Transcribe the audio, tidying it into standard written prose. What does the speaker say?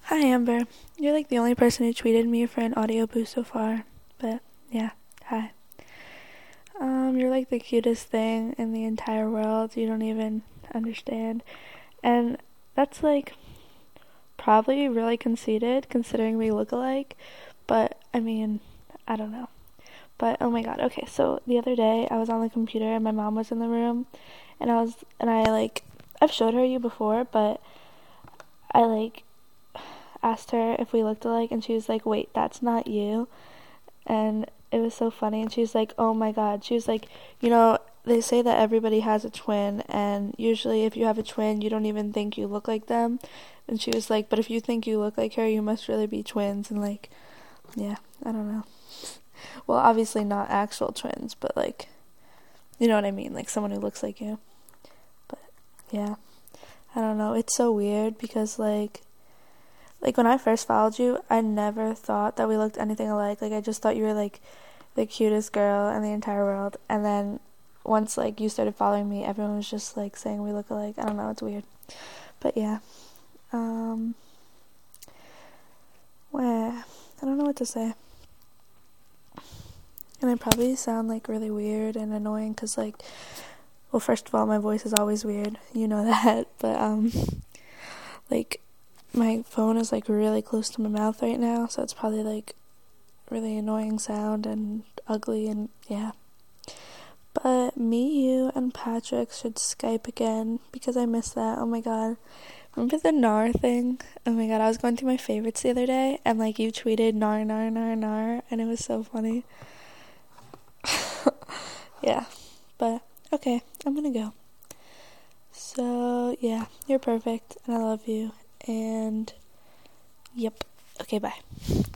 Hi Amber. You're like the only person who tweeted me for an audio boost so far. But yeah, hi. You're like the cutest thing in the entire world. You don't even understand. And that's like probably really conceited considering we look alike. But I mean, I don't know. But oh my god, okay, so the other day I was on the computer and my mom was in the room and I like I've showed her you before, but I like asked her if we looked alike and she was like, "Wait, that's not you." And it was so funny and she was like, "Oh my god." She was like, they say that everybody has a twin and usually if you have a twin, you don't even think you look like them. And she was like, "But if you think you look like her, you must really be twins." And like, yeah, I don't know. Well, obviously not actual twins, but like, you know what I mean, like someone who looks like you. But yeah, I don't know. It's so weird because like when I first followed you, I never thought that we looked anything alike. Like I just thought you were like the cutest girl in the entire world. And then once like you started following me, everyone was just like saying we look alike. I don't know, it's weird. But yeah. Well, I don't know what to say. And I probably sound like really weird and annoying cuz like, well, first of all, my voice is always weird. You know that. But like my phone is like really close to my mouth right now, so it's probably like really annoying sound and ugly and yeah. But me, you, and Patrick should Skype again because I miss that. Oh my god. Remember the NAR thing? Oh my god, I was going through my favorites the other day and like you tweeted NAR, NAR, NAR, NAR, and it was so funny. Yeah. But okay, I'm gonna go. So yeah, you're perfect and I love you. And yep. Okay, bye.